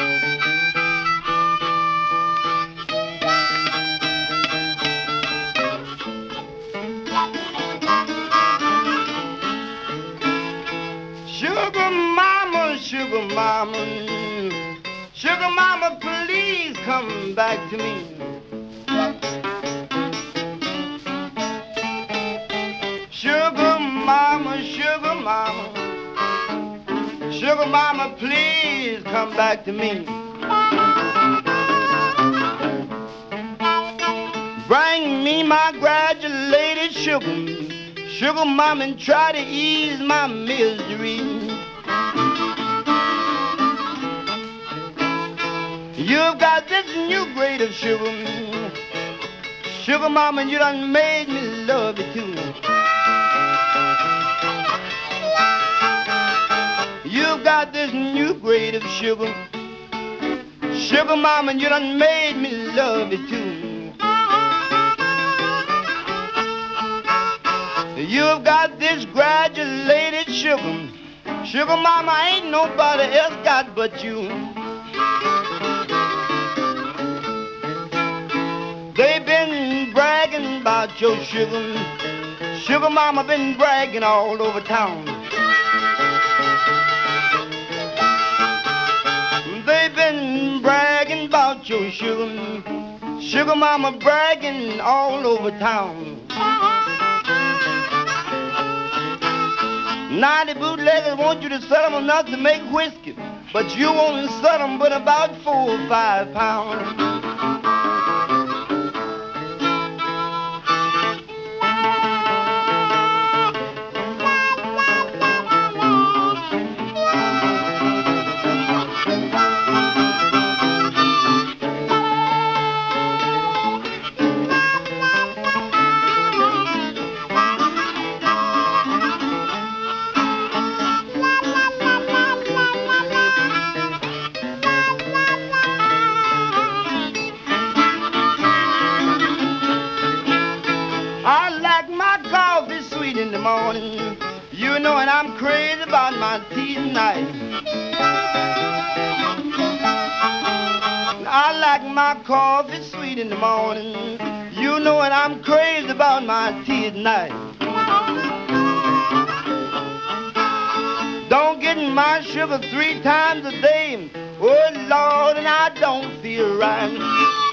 Sugar mama, sugar mama, please come back to me. Sugar mama, sugar mama, sugar mama, please come back to me. Bring me my granulated sugar, sugar mama, and try to ease my misery. You've got this new grade of sugar, sugar mama, and you done made me love it too. You've got this new grade of sugar, sugar mama, and you done made me love it too. You've got this granulated sugar, sugar mama, ain't nobody else got but you. They've been bragging about your sugar, sugar mama been bragging all over town. They've been bragging about your sugar, sugar mama bragging all over town. Now the bootleggers want you to sell them enough to make whiskey, but you won't sell them but about 4 or 5 pounds. In the morning, you know, and I'm crazy about my tea tonight. I like my coffee sweet in the morning, you know, and I'm crazy about my tea at night. Don't get my sugar 3 times a day, oh Lord, and I don't feel right.